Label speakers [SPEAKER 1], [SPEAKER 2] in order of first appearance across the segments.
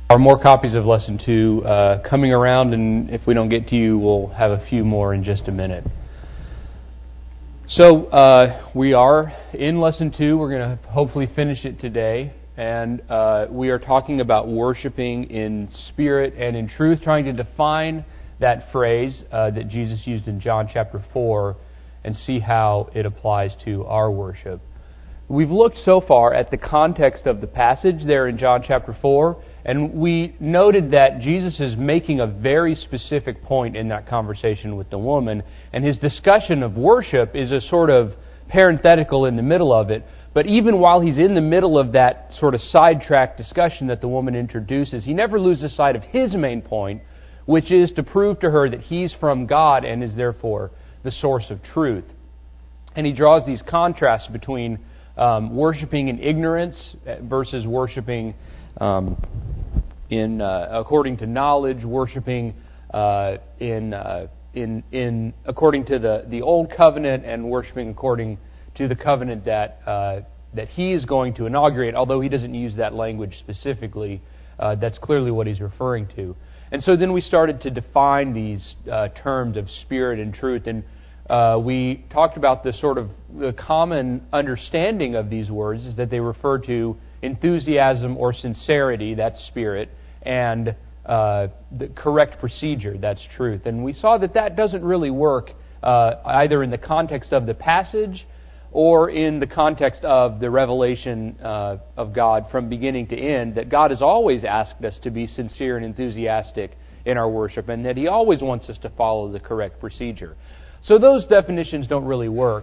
[SPEAKER 1] are more copies of Lesson 2 coming around, and if we don't get to you, we'll have a few more in just a minute. So we are in Lesson 2. We're going to hopefully finish it today, and we are talking about worshiping in spirit and in truth, trying to define that phrase that Jesus used in John chapter 4 and see how it applies to our worship. We've looked so far at the context of the passage there in John chapter 4, and we noted that Jesus is making a very specific point in that conversation with the woman, and his discussion of worship is a sort of parenthetical in the middle of it. But even while he's in the middle of that sort of sidetrack discussion that the woman introduces, he never loses sight of his main point, which is to prove to her that he's from God and is therefore the source of truth. And he draws these contrasts between worshiping in ignorance versus worshiping according to knowledge, worshiping according to the old covenant, and worshiping according to the covenant that he is going to inaugurate. Although he doesn't use that language specifically, that's clearly what he's referring to. And so then we started to define these terms of spirit and truth, and we talked about the common understanding of these words is that they refer to enthusiasm or sincerity, that's spirit, and the correct procedure, that's truth. And we saw that that doesn't really work either in the context of the passage or in the context of the revelation of God from beginning to end, that God has always asked us to be sincere and enthusiastic in our worship, and that He always wants us to follow the correct procedure. So those definitions don't really work.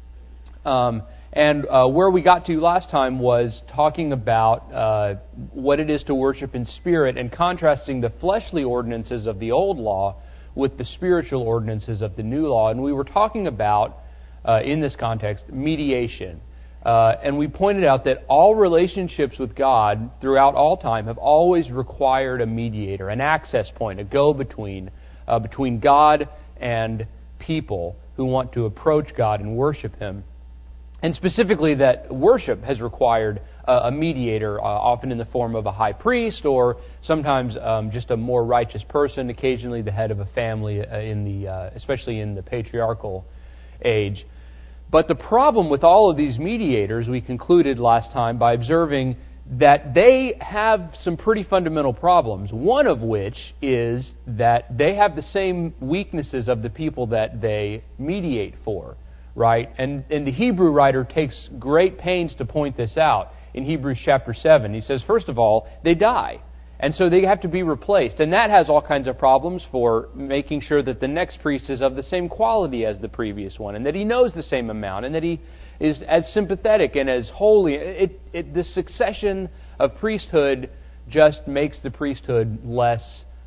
[SPEAKER 1] And where we got to last time was talking about what it is to worship in spirit and contrasting the fleshly ordinances of the old law with the spiritual ordinances of the new law. And we were talking about, in this context, mediation. And we pointed out that all relationships with God throughout all time have always required a mediator, an access point, a go-between between God and people who want to approach God and worship Him. And specifically that worship has required a mediator, often in the form of a high priest or sometimes just a more righteous person, occasionally the head of a family, especially in the patriarchal age. But the problem with all of these mediators, we concluded last time by observing that they have some pretty fundamental problems, one of which is that they have the same weaknesses of the people that they mediate for, right? And the Hebrew writer takes great pains to point this out in Hebrews chapter 7. He says, first of all, they die, and so they have to be replaced. And that has all kinds of problems for making sure that the next priest is of the same quality as the previous one, and that he knows the same amount, and that he is as sympathetic and as holy. The succession of priesthood just makes the priesthood less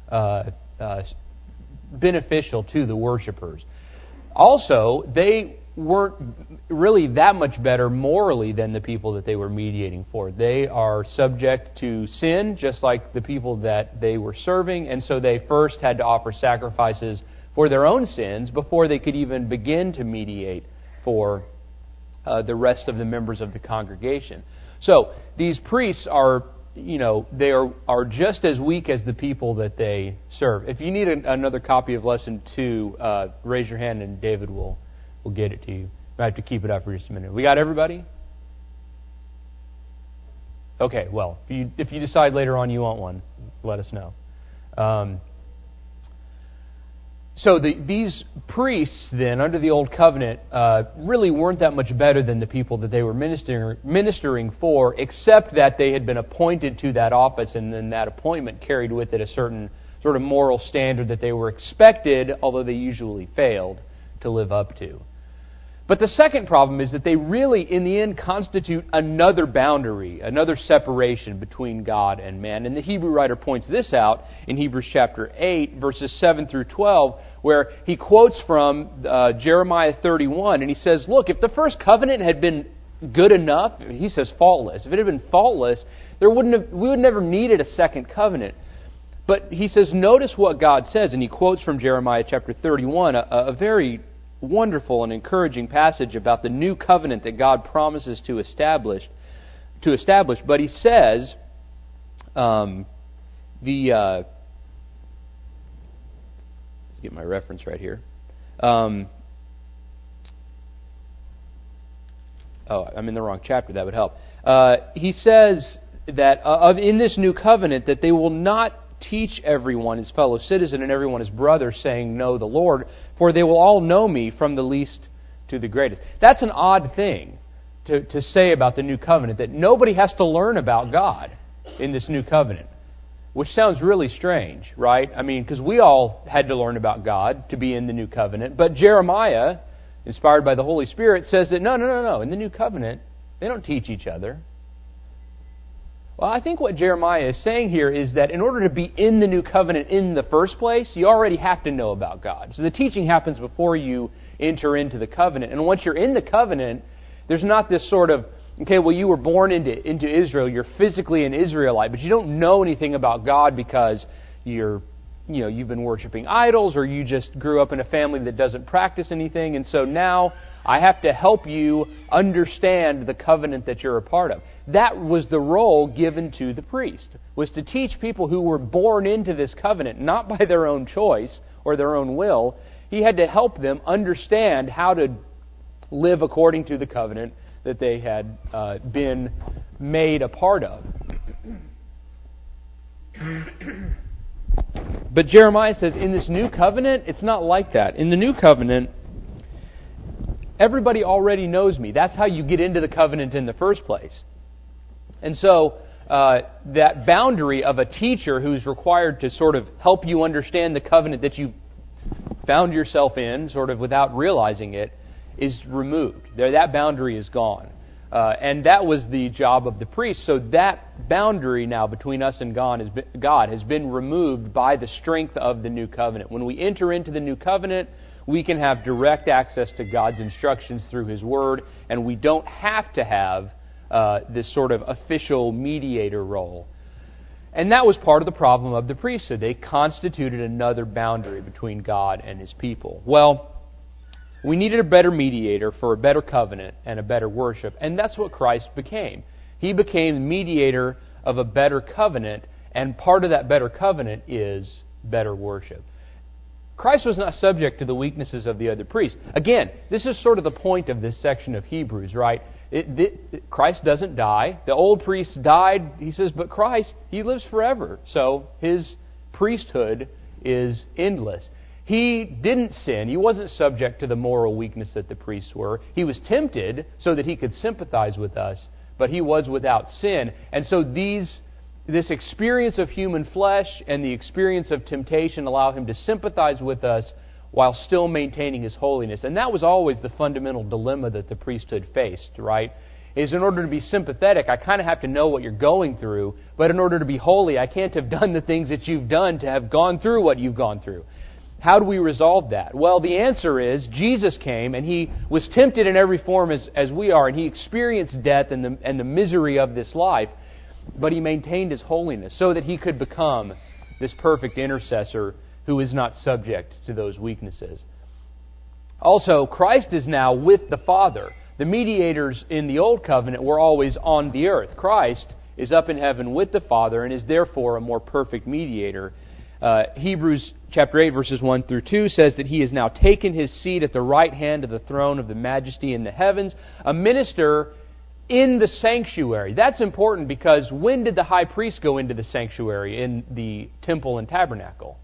[SPEAKER 1] beneficial to the worshipers. Also, they weren't really that much better morally than the people that they were mediating for. They are subject to sin, just like the people that they were serving, and so they first had to offer sacrifices for their own sins before they could even begin to mediate for the rest of the members of the congregation. So these priests are, they are just as weak as the people that they serve. If you need another copy of Lesson 2, raise your hand and David will get it to you. I have to keep it up for just a minute. We got everybody? Okay, well, if you decide later on you want one, let us know. So these priests then, under the Old Covenant, really weren't that much better than the people that they were ministering for, except that they had been appointed to that office, and then that appointment carried with it a certain sort of moral standard that they were expected, although they usually failed, to live up to. But the second problem is that they really, in the end, constitute another boundary, another separation between God and man. And the Hebrew writer points this out in Hebrews chapter 8, verses 7 through 12, where he quotes from Jeremiah 31, and he says, look, if the first covenant had been good enough, he says faultless, if it had been faultless, we would never needed a second covenant. But he says, notice what God says, and he quotes from Jeremiah chapter 31, a very wonderful and encouraging passage about the new covenant that God promises to establish. But he says, let's get my reference right here. I'm in the wrong chapter. That would help. He says that in this new covenant that they will not teach everyone his fellow citizen and everyone his brother, saying, "Know the Lord," for they will all know me, from the least to the greatest. That's an odd thing to say about the new covenant, that nobody has to learn about God in this new covenant, which sounds really strange, right? I mean, because we all had to learn about God to be in the new covenant, but Jeremiah, inspired by the Holy Spirit, says that no. In the new covenant, they don't teach each other. Well, I think what Jeremiah is saying here is that in order to be in the new covenant in the first place, you already have to know about God. So the teaching happens before you enter into the covenant. And once you're in the covenant, there's not this sort of, okay, well, you were born into Israel, you're physically an Israelite, but you don't know anything about God because you've been worshiping idols, or you just grew up in a family that doesn't practice anything, and so now I have to help you understand the covenant that you're a part of. That was the role given to the priest, was to teach people who were born into this covenant, not by their own choice or their own will. He had to help them understand how to live according to the covenant that they had been made a part of. But Jeremiah says, in this new covenant, it's not like that. In the new covenant, everybody already knows me. That's how you get into the covenant in the first place. And so, that boundary of a teacher who's required to sort of help you understand the covenant that you found yourself in, sort of without realizing it, is removed. That boundary is gone. And that was the job of the priest. So that boundary now between us and God has been removed by the strength of the new covenant. When we enter into the new covenant, we can have direct access to God's instructions through His Word, and we don't have to have this sort of official mediator role. And that was part of the problem of the priesthood. They constituted another boundary between God and His people. Well, we needed a better mediator for a better covenant and a better worship, and that's what Christ became. He became the mediator of a better covenant, and part of that better covenant is better worship. Christ was not subject to the weaknesses of the other priests. Again, this is sort of the point of this section of Hebrews, right? Christ doesn't die. The old priests died, he says, but Christ, He lives forever. So His priesthood is endless. He didn't sin. He wasn't subject to the moral weakness that the priests were. He was tempted so that He could sympathize with us, but He was without sin. And so this experience of human flesh and the experience of temptation allow Him to sympathize with us while still maintaining His holiness. And that was always the fundamental dilemma that the priesthood faced, right? Is in order to be sympathetic, I kind of have to know what you're going through, but in order to be holy, I can't have done the things that you've done to have gone through what you've gone through. How do we resolve that? Well, the answer is Jesus came and He was tempted in every form as we are, and He experienced death and the misery of this life, but He maintained His holiness so that He could become this perfect intercessor who is not subject to those weaknesses. Also, Christ is now with the Father. The mediators in the Old Covenant were always on the earth. Christ is up in heaven with the Father and is therefore a more perfect mediator. Hebrews chapter 8 verses 1 through 2 says that He has now taken His seat at the right hand of the throne of the majesty in the heavens, a minister in the sanctuary. That's important because when did the high priest go into the sanctuary in the temple and tabernacle?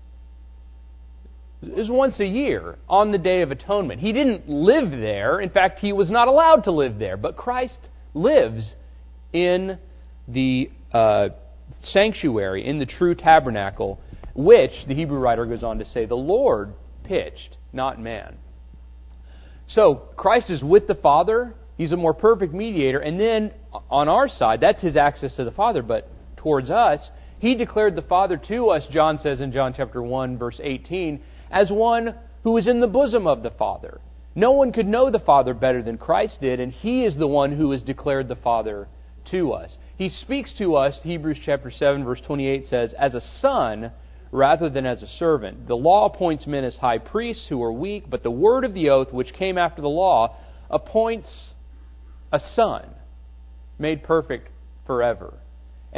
[SPEAKER 1] It was once a year on the Day of Atonement. He didn't live there. In fact, He was not allowed to live there. But Christ lives in the sanctuary, in the true tabernacle, which, the Hebrew writer goes on to say, the Lord pitched, not man. So, Christ is with the Father. He's a more perfect mediator. And then, on our side, that's His access to the Father. But towards us, He declared the Father to us, John says in John chapter 1, verse 18, as one who is in the bosom of the Father. No one could know the Father better than Christ did, and He is the one who has declared the Father to us. He speaks to us, Hebrews chapter 7, verse 28 says, as a son rather than as a servant. The law appoints men as high priests who are weak, but the word of the oath, which came after the law, appoints a son made perfect forever.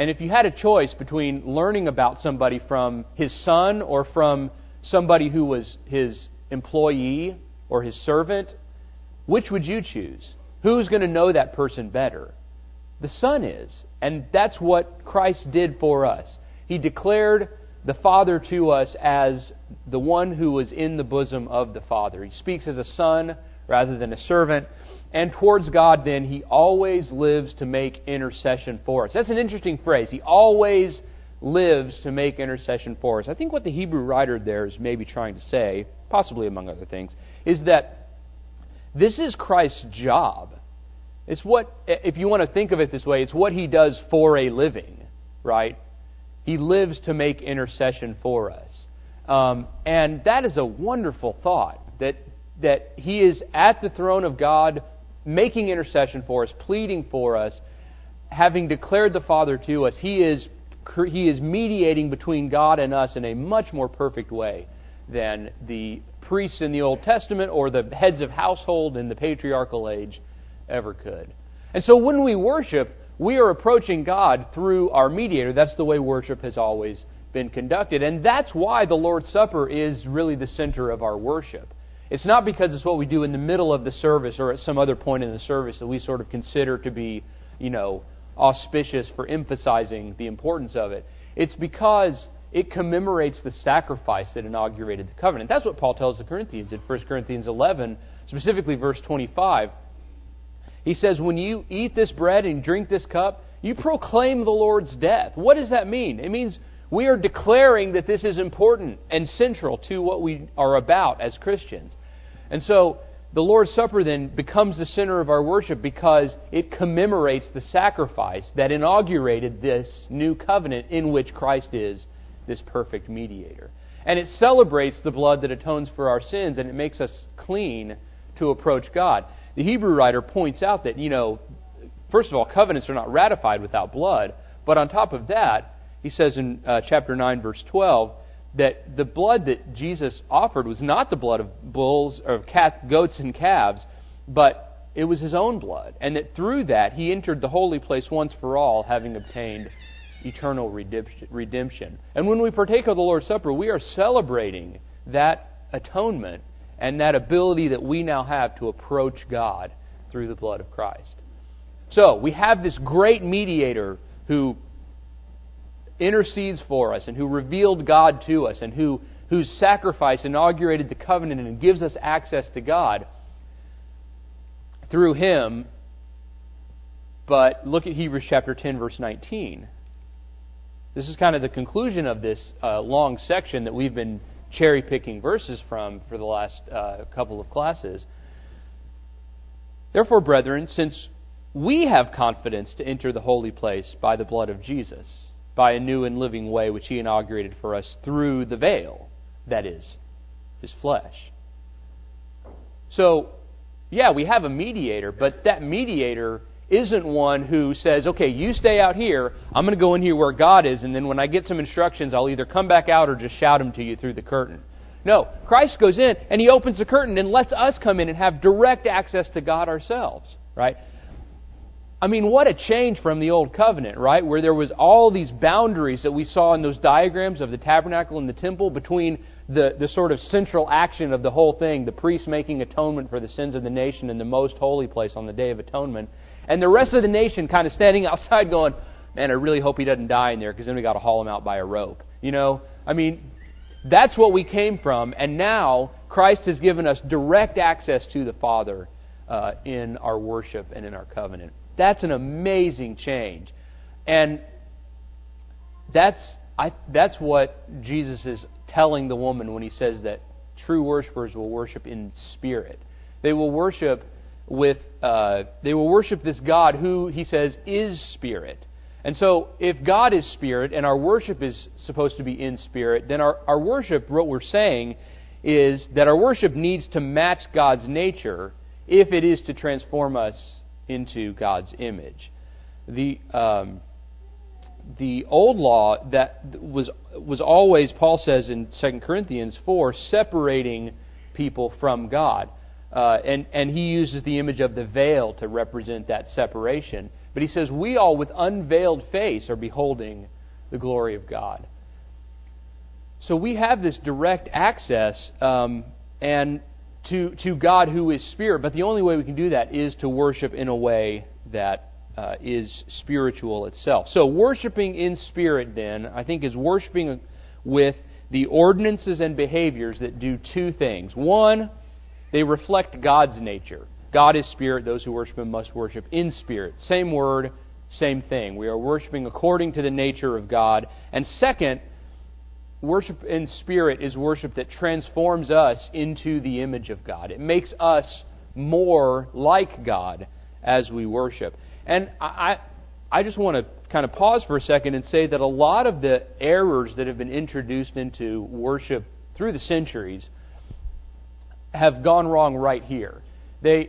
[SPEAKER 1] And if you had a choice between learning about somebody from his son or from somebody who was his employee or his servant, which would you choose? Who's going to know that person better? The Son is. And that's what Christ did for us. He declared the Father to us as the one who was in the bosom of the Father. He speaks as a son rather than a servant. And towards God, then, He always lives to make intercession for us. That's an interesting phrase. He always lives to make intercession for us. I think what the Hebrew writer there is maybe trying to say, possibly among other things, is that this is Christ's job. It's what, if you want to think of it this way, it's what He does for a living, right? He lives to make intercession for us. And that is a wonderful thought, that He is at the throne of God, making intercession for us, pleading for us, having declared the Father to us. He is mediating between God and us in a much more perfect way than the priests in the Old Testament or the heads of household in the patriarchal age ever could. And so when we worship, we are approaching God through our mediator. That's the way worship has always been conducted. And that's why the Lord's Supper is really the center of our worship. It's not because it's what we do in the middle of the service or at some other point in the service that we sort of consider to be, auspicious for emphasizing the importance of it. It's because it commemorates the sacrifice that inaugurated the covenant. That's what Paul tells the Corinthians in 1 Corinthians 11, specifically verse 25. He says, when you eat this bread and drink this cup, you proclaim the Lord's death. What does that mean? It means we are declaring that this is important and central to what we are about as Christians. And so the Lord's Supper then becomes the center of our worship because it commemorates the sacrifice that inaugurated this new covenant in which Christ is this perfect mediator. And it celebrates the blood that atones for our sins, and it makes us clean to approach God. The Hebrew writer points out that, first of all, covenants are not ratified without blood, but on top of that, he says in chapter 9, verse 12, that the blood that Jesus offered was not the blood of bulls or goats and calves, but it was His own blood. And that through that, He entered the holy place once for all, having obtained eternal redemption. And when we partake of the Lord's Supper, we are celebrating that atonement and that ability that we now have to approach God through the blood of Christ. So, we have this great mediator who intercedes for us and who revealed God to us and whose sacrifice inaugurated the covenant and gives us access to God through Him. But look at Hebrews chapter 10, verse 19. This is kind of the conclusion of this long section that we've been cherry-picking verses from for the last couple of classes. Therefore, brethren, since we have confidence to enter the holy place by the blood of Jesus, by a new and living way which He inaugurated for us through the veil, that is, His flesh. So, yeah, we have a mediator, but that mediator isn't one who says, okay, you stay out here, I'm going to go in here where God is, and then when I get some instructions, I'll either come back out or just shout them to you through the curtain. No, Christ goes in and He opens the curtain and lets us come in and have direct access to God ourselves, right? I mean, what a change from the Old Covenant, right? Where there was all these boundaries that we saw in those diagrams of the tabernacle and the temple between the sort of central action of the whole thing, the priest making atonement for the sins of the nation in the most holy place on the Day of Atonement, and the rest of the nation kind of standing outside going, man, I really hope he doesn't die in there because then we got to haul him out by a rope. I mean, that's what we came from, and now Christ has given us direct access to the Father in our worship and in our covenant. That's an amazing change. And that's what Jesus is telling the woman when He says that true worshipers will worship in spirit. They will worship this God who, He says, is spirit. And so if God is spirit and our worship is supposed to be in spirit, then our worship, what we're saying, is that our worship needs to match God's nature if it is to transform us into God's image. The old law that was always, Paul says in 2 Corinthians 4, separating people from God. And he uses the image of the veil to represent that separation. But he says, we all with unveiled face are beholding the glory of God. So we have this direct access and to God who is Spirit. But the only way we can do that is to worship in a way that is spiritual itself. So worshiping in spirit, then, I think is worshiping with the ordinances and behaviors that do two things. One, they reflect God's nature. God is spirit. Those who worship Him must worship in spirit. Same word, same thing. We are worshiping according to the nature of God. And second, worship in spirit is worship that transforms us into the image of God. It makes us more like God as we worship. And I just want to kind of pause for a second and say that a lot of the errors that have been introduced into worship through the centuries have gone wrong right here. They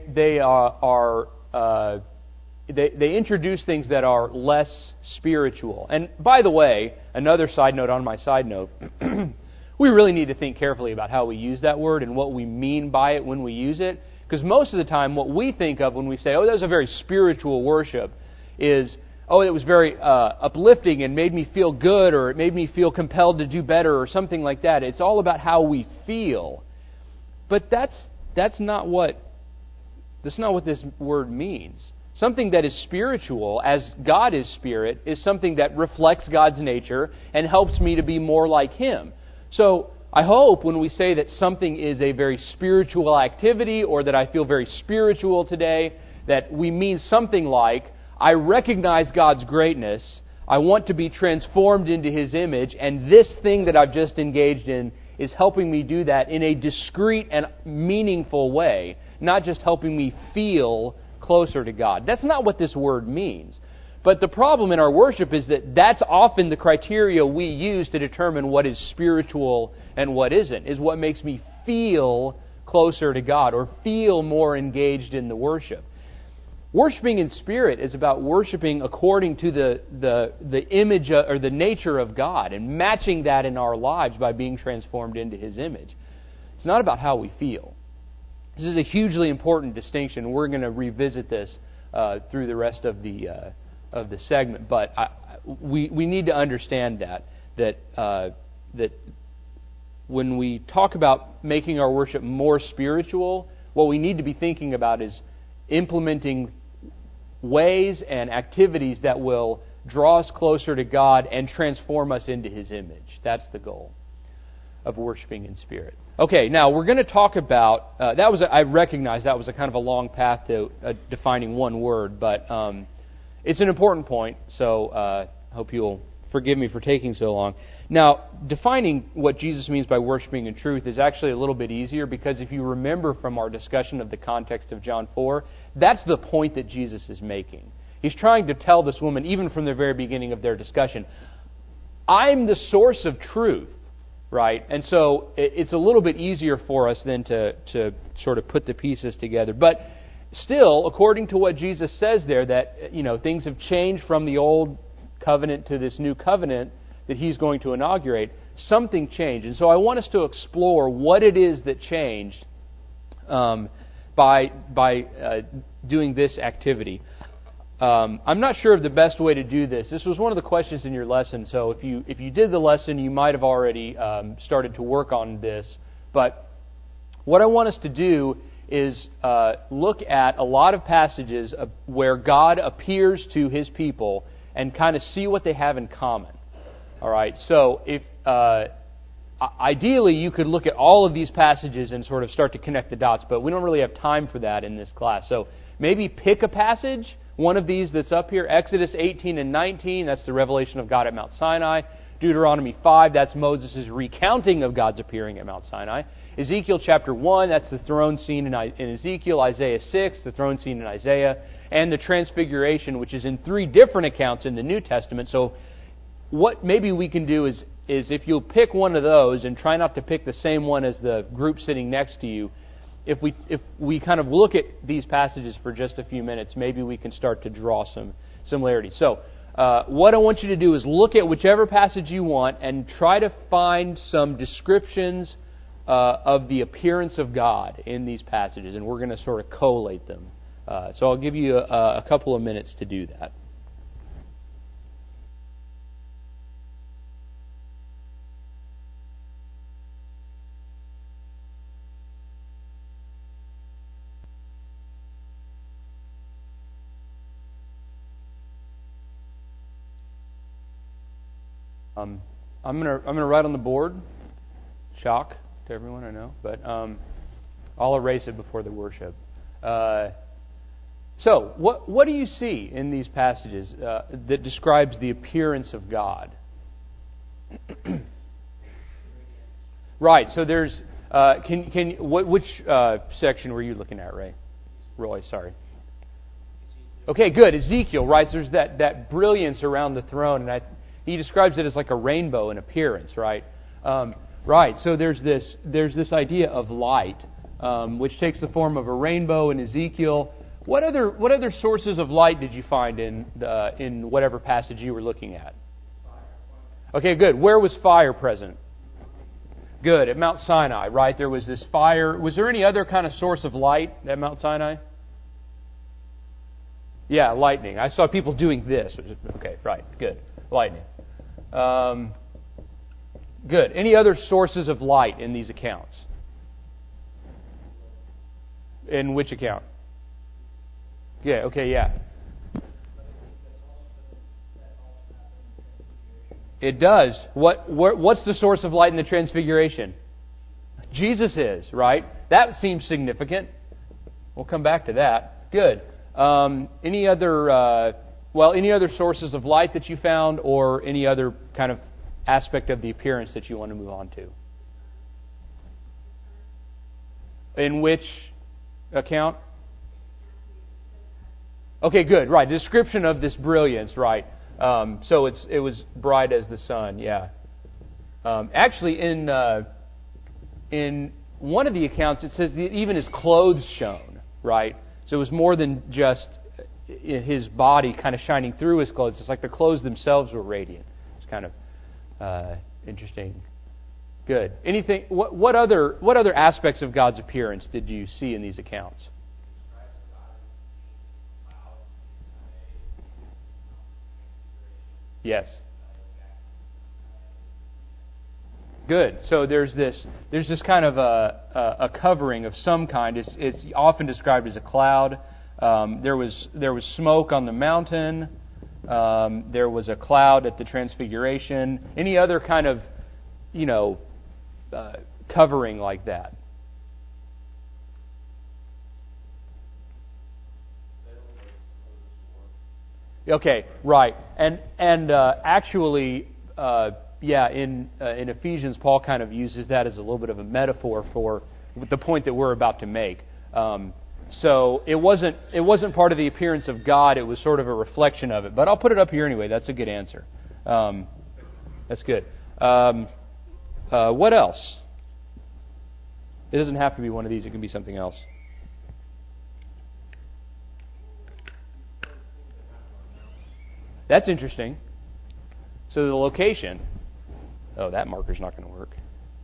[SPEAKER 1] introduce things that are less spiritual. And by the way, another side note on my side note, we really need to think carefully about how we use that word and what we mean by it when we use it. Because most of the time what we think of when we say, oh, that was a very spiritual worship, is, oh, it was very uplifting and made me feel good, or it made me feel compelled to do better, or something like that. It's all about how we feel. But that's not what this word means. Something that is spiritual, as God is spirit, is something that reflects God's nature and helps me to be more like Him. So I hope when we say that something is a very spiritual activity, or that I feel very spiritual today, that we mean something like, I recognize God's greatness, I want to be transformed into His image, and this thing that I've just engaged in is helping me do that in a discreet and meaningful way, not just helping me feel closer to God. That's not what this word means. But the problem in our worship is that that's often the criteria we use to determine what is spiritual and what isn't, is what makes me feel closer to God or feel more engaged in the worship. Worshiping in spirit is about worshiping according to the image or the nature of God and matching that in our lives by being transformed into His image. It's not about how we feel. This is a hugely important distinction. We're going to revisit this through the rest of the segment, but we need to understand that when we talk about making our worship more spiritual, what we need to be thinking about is implementing ways and activities that will draw us closer to God and transform us into His image. That's the goal of worshiping in spirit. Okay, now we're going to talk about, I recognize that was a kind of a long path to defining one word, but it's an important point, so I hope you'll forgive me for taking so long. Now, defining what Jesus means by worshiping in truth is actually a little bit easier, because if you remember from our discussion of the context of John 4, that's the point that Jesus is making. He's trying to tell this woman, even from the very beginning of their discussion, I'm the source of truth, right? And so it's a little bit easier for us then to sort of put the pieces together. But still, according to what Jesus says there, that things have changed from the old covenant to this new covenant that He's going to inaugurate. Something changed. And so I want us to explore what it is that changed by doing this activity. I'm not sure of the best way to do this. This was one of the questions in your lesson, so if you did the lesson, you might have already started to work on this. But what I want us to do is look at a lot of passages where God appears to His people and kind of see what they have in common. All right, so if ideally you could look at all of these passages and sort of start to connect the dots, but we don't really have time for that in this class. So maybe pick a passage, one of these that's up here. Exodus 18 and 19, that's the revelation of God at Mount Sinai. Deuteronomy 5, that's Moses' recounting of God's appearing at Mount Sinai. Ezekiel chapter 1, that's the throne scene in Ezekiel. Isaiah 6, the throne scene in Isaiah. And the Transfiguration, which is in 3 different accounts in the New Testament. So what maybe we can do is if you'll pick one of those and try not to pick the same one as the group sitting next to you, if we kind of look at these passages for just a few minutes, maybe we can start to draw some similarities. So what I want you to do is look at whichever passage you want and try to find some descriptions of the appearance of God in these passages, and we're going to sort of collate them So I'll give you a couple of minutes to do that. I'm gonna write on the board. Shock to everyone, I know, but I'll erase it before the worship. So, what do you see in these passages that describes the appearance of God? Right. So there's which section were you looking at, Roy? Sorry. Okay, good. Ezekiel, right? So there's that brilliance around the throne, and he describes it as like a rainbow in appearance, right? Right. So there's this idea of light, which takes the form of a rainbow in Ezekiel. What other sources of light did you find in whatever passage you were looking at? Okay, good. Where was fire present? Good. At Mount Sinai, right? There was this fire. Was there any other kind of source of light at Mount Sinai? Yeah, lightning. I saw people doing this. Okay, right. Good. Lightning. Good. Any other sources of light in these accounts? In which account? Yeah, okay, yeah. It does. What's the source of light in the Transfiguration? Jesus is, right? That seems significant. We'll come back to that. Good. Any other sources of light that you found, or any other kind of aspect of the appearance that you want to move on to? In which account? Okay, good. Right. Description of this brilliance, right. So it was bright as the sun, yeah. Actually, in one of the accounts, it says that even his clothes shone, right? So it was more than just his body kind of shining through his clothes. It's like the clothes themselves were radiant. It's kind of interesting. Good. Anything? What other aspects of God's appearance did you see in these accounts? Yes. Good. So there's this kind of a covering of some kind. It's often described as a cloud. There was smoke on the mountain. There was a cloud at the Transfiguration. Any other kind of covering like that? Okay, right, and actually, in Ephesians, Paul kind of uses that as a little bit of a metaphor for the point that we're about to make. So it wasn't part of the appearance of God; it was sort of a reflection of it. But I'll put it up here anyway. That's a good answer. That's good. What else? It doesn't have to be one of these. It can be something else. That's interesting. So the location. Oh, that marker's not going to work.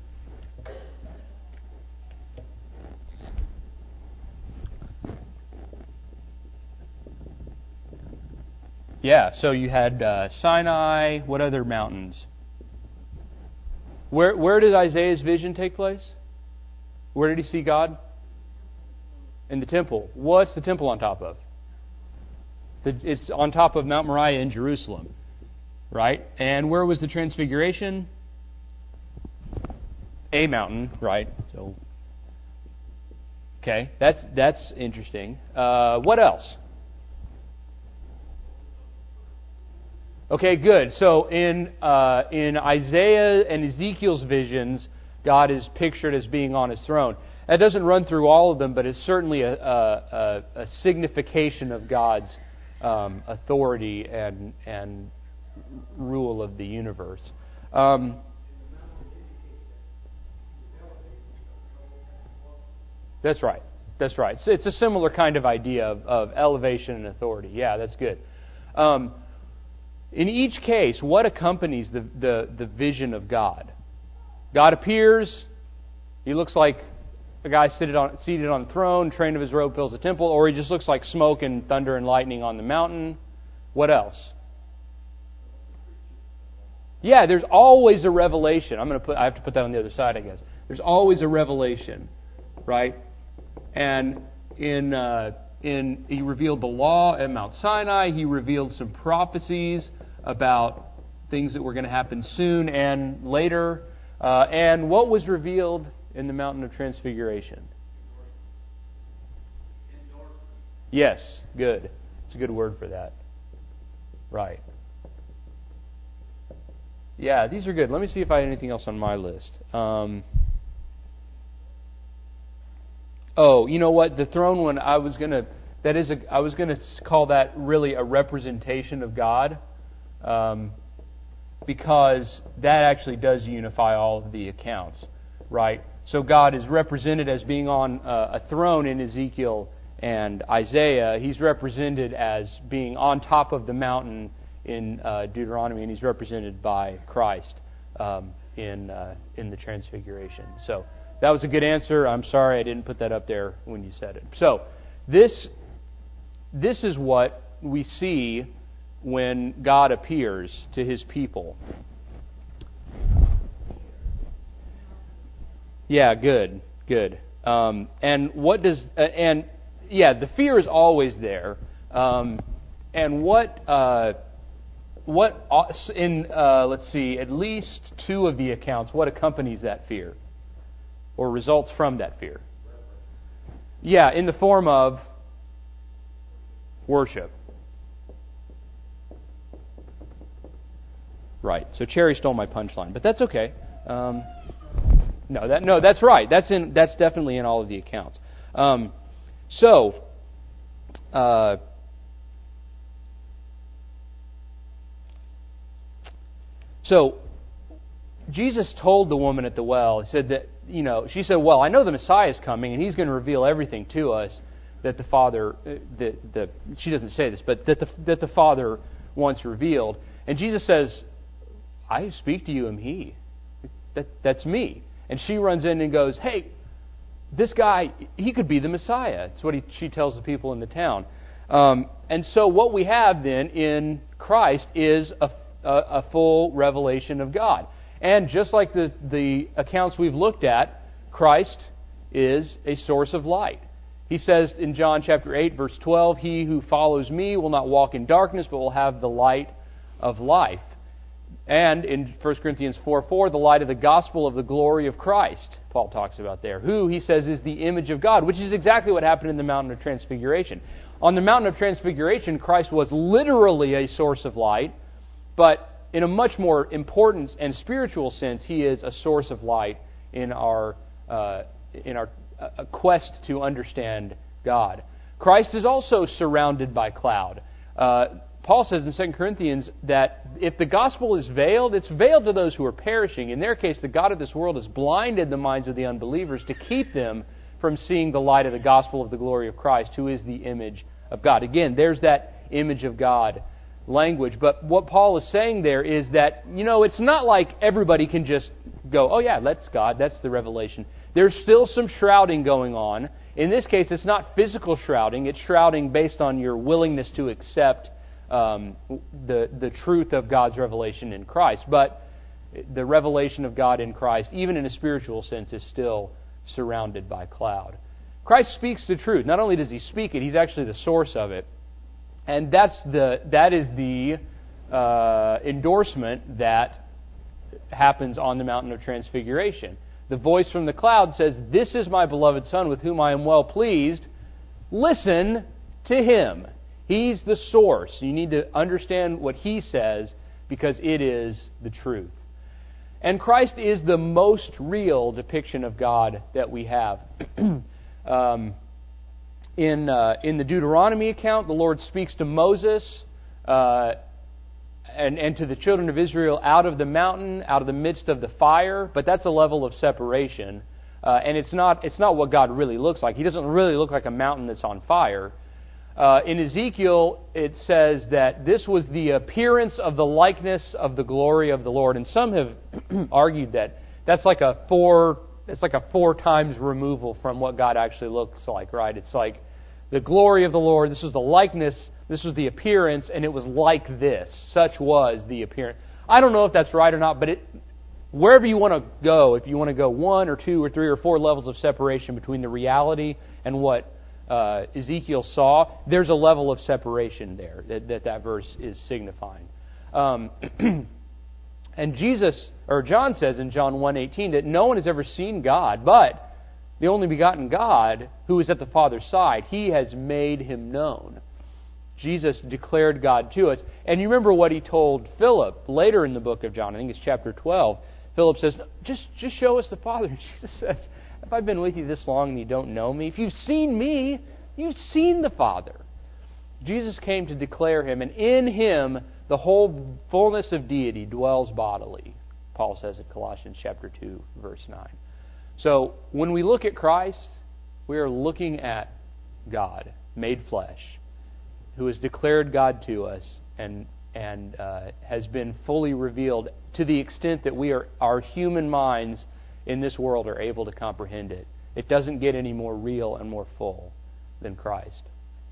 [SPEAKER 1] Yeah, so you had Sinai. What other mountains? Where did Isaiah's vision take place? Where did he see God? In the temple. What's the temple on top of? It's on top of Mount Moriah in Jerusalem, right? And where was the Transfiguration? A mountain, right? So, okay, that's interesting. What else? Okay, good. So in Isaiah and Ezekiel's visions, God is pictured as being on His throne. That doesn't run through all of them, but it's certainly a signification of God's authority and rule of the universe. That's right. That's right. So it's a similar kind of idea of elevation and authority. Yeah, that's good. In each case, what accompanies the vision of God? God appears. He looks like a guy seated on the throne, train of his robe fills the temple, or he just looks like smoke and thunder and lightning on the mountain. What else? Yeah, there's always a revelation. I have to put that on the other side, I guess. There's always a revelation, right? And he revealed the law at Mount Sinai. He revealed some prophecies about things that were going to happen soon and later. And what was revealed in the Mountain of Transfiguration? Yes, good. It's a good word for that. Right. Yeah, these are good. Let me see if I had anything else on my list. Oh, you know what? The throne one, I was gonna call that really a representation of God, because that actually does unify all of the accounts, right? So God is represented as being on a throne in Ezekiel and Isaiah. He's represented as being on top of the mountain in Deuteronomy, and He's represented by Christ in the Transfiguration. So that was a good answer. I'm sorry I didn't put that up there when you said it. So this is what we see when God appears to His people. Yeah, good. And what does the fear is always there. And what in let's see, at least two of the accounts, what accompanies that fear or results from that fear? Yeah, in the form of worship. Right. So Cherry stole my punchline, but that's okay. No, that's right. That's definitely in all of the accounts. So Jesus told the woman at the well, He said that, she said, well, I know the Messiah is coming and He's going to reveal everything to us that the Father, she doesn't say this, but that the Father wants revealed. And Jesus says, I who speak to you am He. That's me. And she runs in and goes, hey, this guy, he could be the Messiah. That's what she tells the people in the town. And so what we have then in Christ is a full revelation of God. And just like the accounts we've looked at, Christ is a source of light. He says in John chapter 8, verse 12, He who follows me will not walk in darkness, but will have the light of life. And in 1 Corinthians 4:4, the light of the gospel of the glory of Christ, Paul talks about there, who, he says, is the image of God, which is exactly what happened in the Mountain of Transfiguration. On the Mountain of Transfiguration, Christ was literally a source of light, but in a much more important and spiritual sense, He is a source of light in our quest to understand God. Christ is also surrounded by cloud. Paul says in 2 Corinthians that if the gospel is veiled, it's veiled to those who are perishing. In their case, the God of this world has blinded the minds of the unbelievers to keep them from seeing the light of the gospel of the glory of Christ, who is the image of God. Again, there's that image of God language. But what Paul is saying there is that, it's not like everybody can just go, oh yeah, that's God, that's the revelation. There's still some shrouding going on. In this case, it's not physical shrouding. It's shrouding based on your willingness to accept the truth of God's revelation in Christ. But the revelation of God in Christ, even in a spiritual sense, is still surrounded by cloud. Christ speaks the truth. Not only does He speak it, He's actually the source of it. And that is the endorsement that happens on the Mountain of Transfiguration. The voice from the cloud says, "This is my beloved Son with whom I am well pleased. Listen to Him." He's the source. You need to understand what He says because it is the truth. And Christ is the most real depiction of God that we have. In the Deuteronomy account, the Lord speaks to Moses and to the children of Israel out of the mountain, out of the midst of the fire. But that's a level of separation, and it's not what God really looks like. He doesn't really look like a mountain that's on fire. In Ezekiel, it says that this was the appearance of the likeness of the glory of the Lord, and some have argued that that's like a 4 it's like a 4 times removal from what God actually looks like, right? It's like the glory of the Lord, this was the likeness, this was the appearance, and it was like this. Such was the appearance. I don't know if that's right or not, but wherever you want to go, if you want to go 1 or 2 or 3 or 4 levels of separation between the reality and what Ezekiel saw, there's a level of separation there that verse is signifying. And John says in John 1:18 that no one has ever seen God, but the only begotten God, who is at the Father's side, He has made Him known. Jesus declared God to us. And you remember what He told Philip later in the book of John, I think it's chapter 12. Philip says, just show us the Father. And Jesus says, if I've been with you this long and you don't know me, if you've seen me, you've seen the Father. Jesus came to declare Him, and in Him the whole fullness of deity dwells bodily, Paul says in Colossians chapter 2, verse 9. So when we look at Christ, we are looking at God made flesh, who has declared God to us and has been fully revealed to the extent that our human minds in this world are able to comprehend it. It doesn't get any more real and more full than Christ.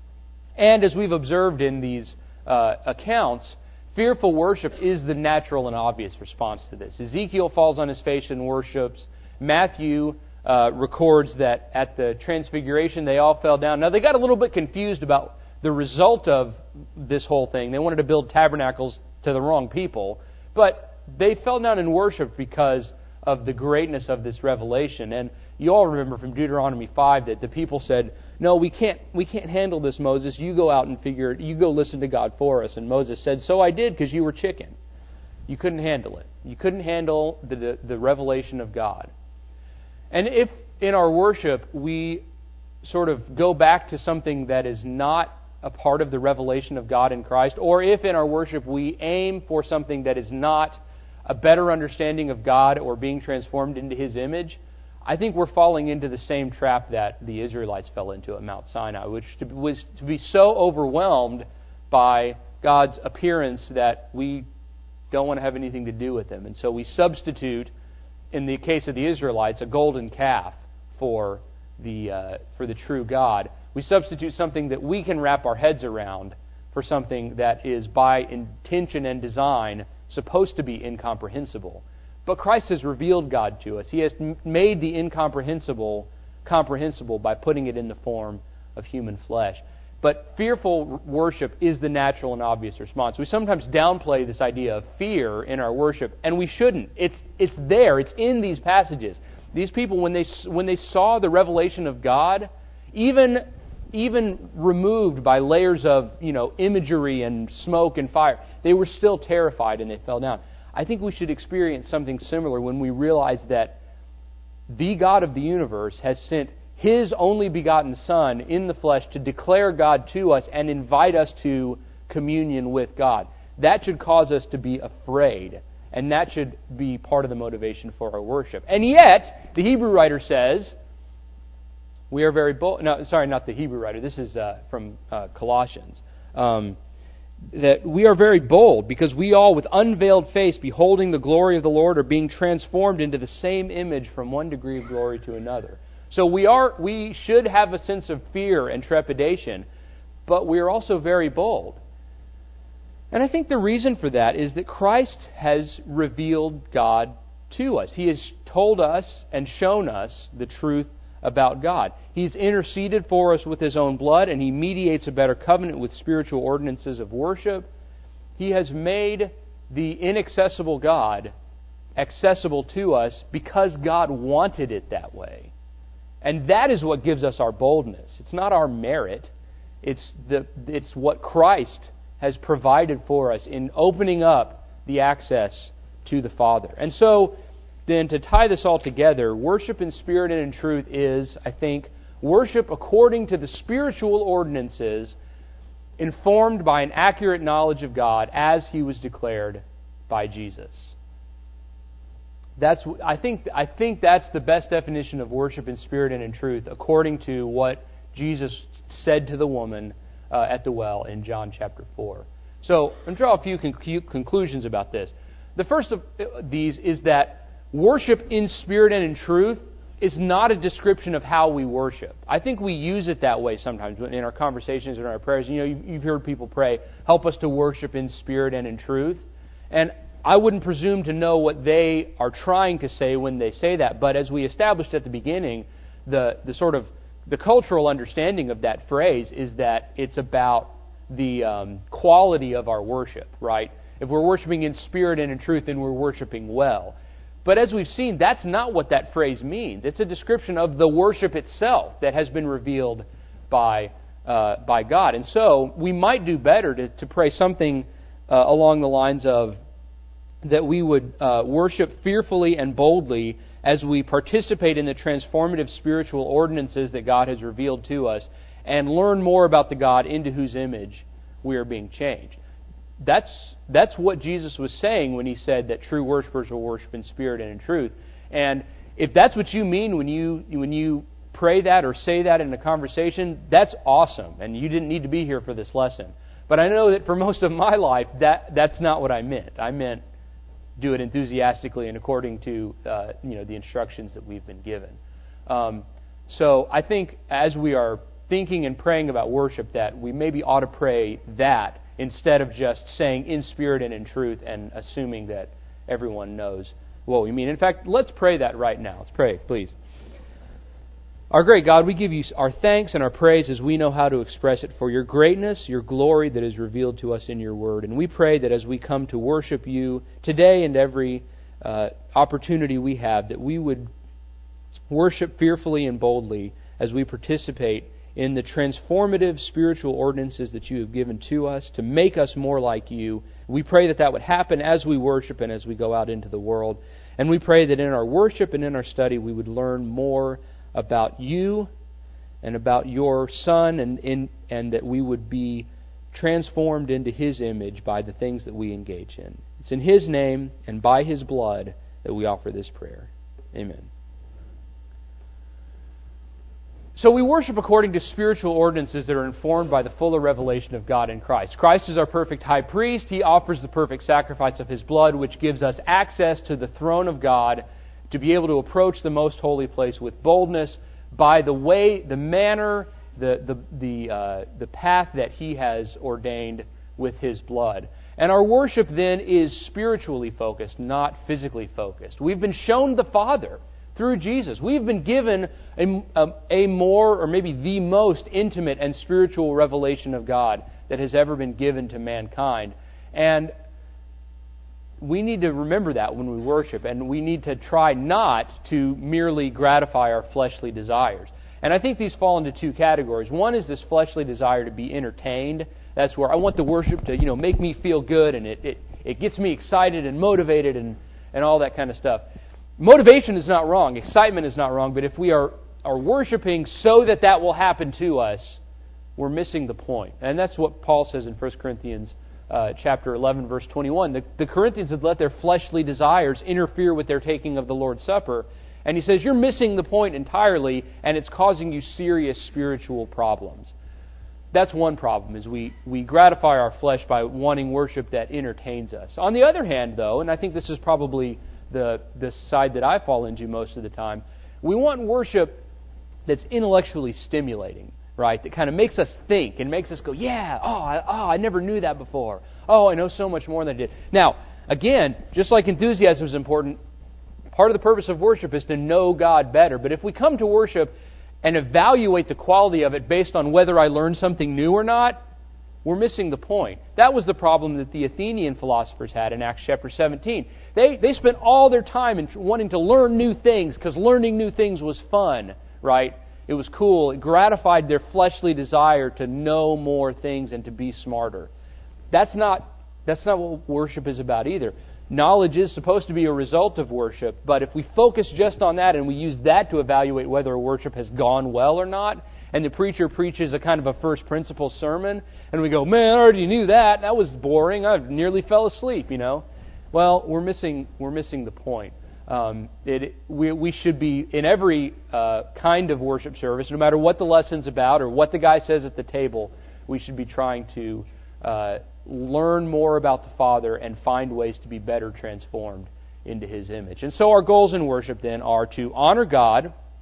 [SPEAKER 1] And as we've observed in these accounts, fearful worship is the natural and obvious response to this. Ezekiel falls on his face and worships. Matthew records that at the Transfiguration they all fell down. Now they got a little bit confused about the result of this whole thing. They wanted to build tabernacles to the wrong people, but they fell down and worshipped because of the greatness of this revelation. And you all remember from Deuteronomy 5 that the people said, no, we can't handle this, Moses. You go out and you go listen to God for us. And Moses said, so I did, because you were chicken. You couldn't handle it. You couldn't handle the revelation of God. And if in our worship we sort of go back to something that is not a part of the revelation of God in Christ, or if in our worship we aim for something that is not a better understanding of God or being transformed into His image, I think we're falling into the same trap that the Israelites fell into at Mount Sinai, which was to be so overwhelmed by God's appearance that we don't want to have anything to do with Him. And so we substitute, in the case of the Israelites, a golden calf for the true God. We substitute something that we can wrap our heads around for something that is by intention and design supposed to be incomprehensible. But Christ has revealed God to us. He has made the incomprehensible comprehensible by putting it in the form of human flesh. But fearful worship is the natural and obvious response. We sometimes downplay this idea of fear in our worship, and we shouldn't. It's there. It's in these passages. These people, when they saw the revelation of God, even removed by layers of imagery and smoke and fire, they were still terrified and they fell down. I think we should experience something similar when we realize that the God of the universe has sent His only begotten Son in the flesh to declare God to us and invite us to communion with God. That should cause us to be afraid, and that should be part of the motivation for our worship. And yet, the Hebrew writer says, we are very bold. No, sorry, not the Hebrew writer. This is from Colossians. That we are very bold because we all, with unveiled face, beholding the glory of the Lord, are being transformed into the same image from one degree of glory to another. So we should have a sense of fear and trepidation, but we are also very bold. And I think the reason for that is that Christ has revealed God to us. He has told us and shown us the truth about God. He's interceded for us with His own blood, and He mediates a better covenant with spiritual ordinances of worship. He has made the inaccessible God accessible to us because God wanted it that way. And that is what gives us our boldness. It's not our merit. It's what Christ has provided for us in opening up the access to the Father. And so, then to tie this all together, worship in spirit and in truth is, I think, worship according to the spiritual ordinances informed by an accurate knowledge of God as He was declared by Jesus. I think that's the best definition of worship in spirit and in truth, according to what Jesus said to the woman at the well in John chapter 4. So, I'm going to draw a few conclusions about this. The first of these is that worship in spirit and in truth is not a description of how we worship. I think we use it that way sometimes in our conversations and in our prayers. You know, you've heard people pray, help us to worship in spirit and in truth. And I wouldn't presume to know what they are trying to say when they say that. But as we established at the beginning, the cultural understanding of that phrase is that it's about the quality of our worship, right? If we're worshiping in spirit and in truth, then we're worshiping well. But as we've seen, that's not what that phrase means. It's a description of the worship itself that has been revealed by God. And so we might do better to pray something along the lines of that we would worship fearfully and boldly as we participate in the transformative spiritual ordinances that God has revealed to us and learn more about the God into whose image we are being changed. That's what Jesus was saying when He said that true worshipers will worship in spirit and in truth. And if that's what you mean when you pray that or say that in a conversation, that's awesome. And you didn't need to be here for this lesson. But I know that for most of my life, that's not what I meant. I meant do it enthusiastically and according to the instructions that we've been given. So I think as we are thinking and praying about worship, that we maybe ought to pray that instead of just saying in spirit and in truth and assuming that everyone knows what we mean. In fact, let's pray that right now. Let's pray, please. Our great God, we give You our thanks and our praise as we know how to express it for Your greatness, Your glory that is revealed to us in Your Word. And we pray that as we come to worship You today and every opportunity we have, that we would worship fearfully and boldly as we participate in the transformative spiritual ordinances that You have given to us to make us more like You. We pray that would happen as we worship and as we go out into the world. And we pray that in our worship and in our study we would learn more about You and about Your Son, and that we would be transformed into His image by the things that we engage in. It's in His name and by His blood that we offer this prayer. Amen. So we worship according to spiritual ordinances that are informed by the fuller revelation of God in Christ. Christ is our perfect high priest. He offers the perfect sacrifice of His blood, which gives us access to the throne of God to be able to approach the most holy place with boldness by the way, the manner, the path that He has ordained with His blood. And our worship then is spiritually focused, not physically focused. We've been shown the Father through Jesus. We've been given a more, or maybe the most intimate and spiritual revelation of God that has ever been given to mankind. And we need to remember that when we worship, and we need to try not to merely gratify our fleshly desires. And I think these fall into two categories. One is this fleshly desire to be entertained. That's where I want the worship to, make me feel good, and it gets me excited and motivated and all that kind of stuff. Motivation is not wrong. Excitement is not wrong. But if we are worshiping so that will happen to us, we're missing the point. And that's what Paul says in 1 Corinthians chapter 11, verse 21. The Corinthians had let their fleshly desires interfere with their taking of the Lord's Supper. And he says, you're missing the point entirely, and it's causing you serious spiritual problems. That's one problem, is we gratify our flesh by wanting worship that entertains us. On the other hand, though, and I think this is probably the side that I fall into most of the time, we want worship that's intellectually stimulating, right? That kind of makes us think and makes us go, yeah, I never knew that before. Oh, I know so much more than I did. Now, again, just like enthusiasm is important, part of the purpose of worship is to know God better. But if we come to worship and evaluate the quality of it based on whether I learned something new or not, we're missing the point. That was the problem that the Athenian philosophers had in Acts chapter 17. They spent all their time in wanting to learn new things because learning new things was fun, right? It was cool. It gratified their fleshly desire to know more things and to be smarter. That's not what worship is about either. Knowledge is supposed to be a result of worship, but if we focus just on that and we use that to evaluate whether a worship has gone well or not, and the preacher preaches a kind of a first principle sermon, and we go, man, I already knew that. That was boring. I nearly fell asleep, Well, we're missing the point. We should be, in every kind of worship service, no matter what the lesson's about or what the guy says at the table, we should be trying to learn more about the Father and find ways to be better transformed into His image. And so our goals in worship then are to honor God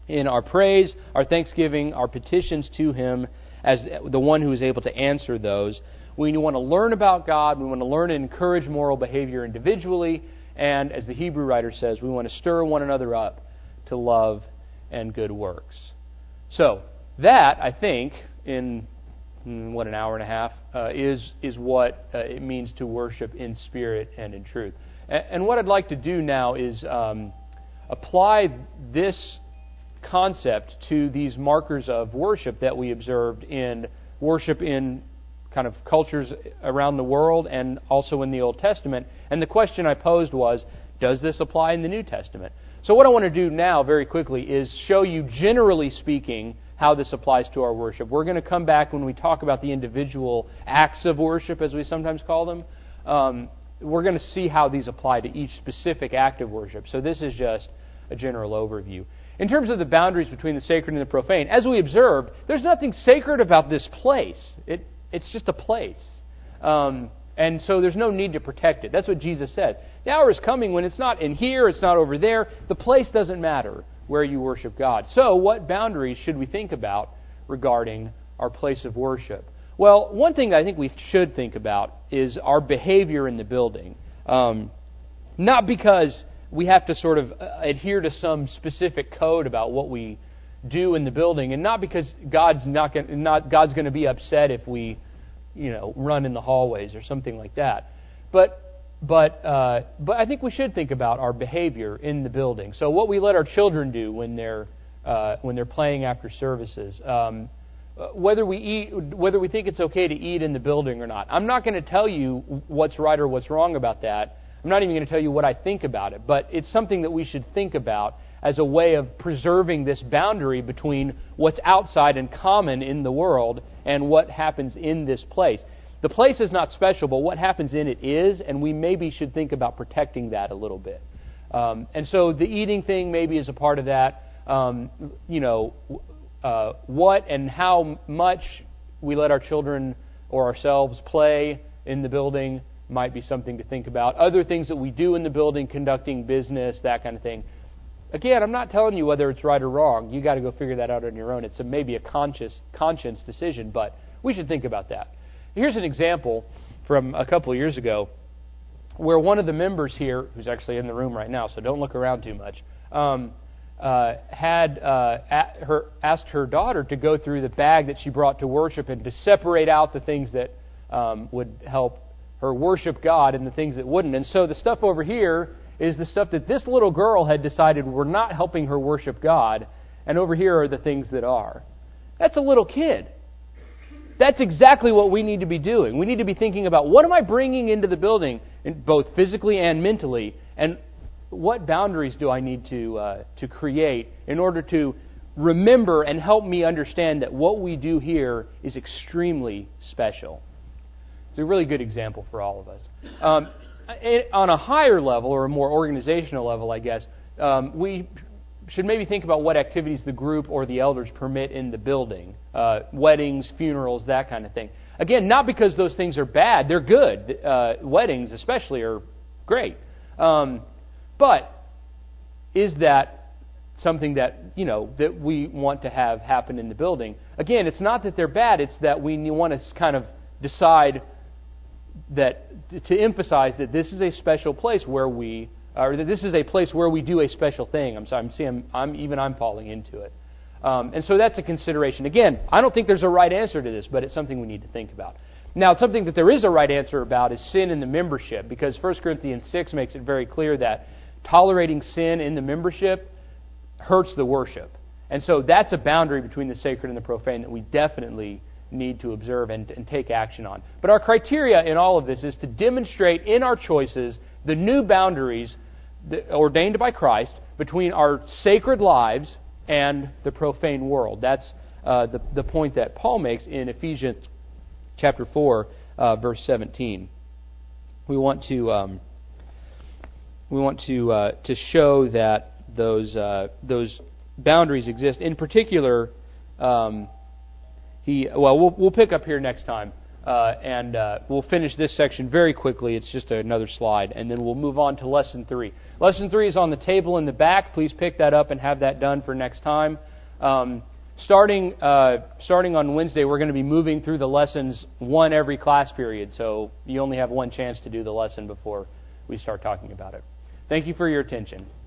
[SPEAKER 1] in our praise, our thanksgiving, our petitions to Him as the one who is able to answer those. We want to learn about God. We want to learn and encourage moral behavior individually. And as the Hebrew writer says, we want to stir one another up to love and good works. So that, I think, in an hour and a half, is what it means to worship in spirit and in truth. And what I'd like to do now is apply this concept to these markers of worship that we observed in worship in kind of cultures around the world and also in the Old Testament. And the question I posed was, does this apply in the New Testament? So what I want to do now very quickly is show you, generally speaking, how this applies to our worship. We're going to come back when we talk about the individual acts of worship, as we sometimes call them. We're going to see how these apply to each specific act of worship. So this is just a general overview. In terms of the boundaries between the sacred and the profane, as we observed, there's nothing sacred about this place. It's just a place. And so there's no need to protect it. That's what Jesus said. The hour is coming when it's not in here, it's not over there. The place doesn't matter where you worship God. So what boundaries should we think about regarding our place of worship? Well, one thing I think we should think about is our behavior in the building. Not because we have to sort of adhere to some specific code about what we do in the building, and not because God's going to be upset if we, run in the hallways or something like that. But I think we should think about our behavior in the building. So what we let our children do when they're playing after services, whether we think it's okay to eat in the building or not. I'm not going to tell you what's right or what's wrong about that. I'm not even going to tell you what I think about it, but it's something that we should think about as a way of preserving this boundary between what's outside and common in the world and what happens in this place. The place is not special, but what happens in it is, and we maybe should think about protecting that a little bit. And so the eating thing maybe is a part of that. What and how much we let our children or ourselves play in the building might be something to think about. Other things that we do in the building, conducting business, that kind of thing. Again, I'm not telling you whether it's right or wrong. You got to go figure that out on your own. It's maybe a conscience decision, but we should think about that. Here's an example from a couple of years ago where one of the members here, who's actually in the room right now, so don't look around too much, asked her daughter to go through the bag that she brought to worship and to separate out the things that would help her worship God and the things that wouldn't. And so the stuff over here is the stuff that this little girl had decided were not helping her worship God, and over here are the things that are. That's a little kid. That's exactly what we need to be doing. We need to be thinking about, what am I bringing into the building, both physically and mentally, and what boundaries do I need to create in order to remember and help me understand that what we do here is extremely special. It's a really good example for all of us. On a higher level, or a more organizational level, I guess, we should maybe think about what activities the group or the elders permit in the building. Weddings, funerals, that kind of thing. Again, not because those things are bad. They're good. Weddings especially are great. But is that something that, that we want to have happen in the building? Again, it's not that they're bad. It's that we want to kind of decide that to emphasize that this is a special place where or that this is a place where we do a special thing. I'm falling into it. And so that's a consideration. Again, I don't think there's a right answer to this, but it's something we need to think about. Now, something that there is a right answer about is sin in the membership, because 1 Corinthians 6 makes it very clear that tolerating sin in the membership hurts the worship. And so that's a boundary between the sacred and the profane that we definitely need to observe and take action on. But our criteria in all of this is to demonstrate in our choices the new boundaries ordained by Christ between our sacred lives and the profane world. That's the point that Paul makes in Ephesians chapter 4, verse 17. We want to show that those boundaries exist. In particular, we'll pick up here next time. And we'll finish this section very quickly. It's just another slide. And then we'll move on to Lesson 3. Lesson 3 is on the table in the back. Please pick that up and have that done for next time. Starting on Wednesday, we're going to be moving through the lessons one every class period. So you only have one chance to do the lesson before we start talking about it. Thank you for your attention.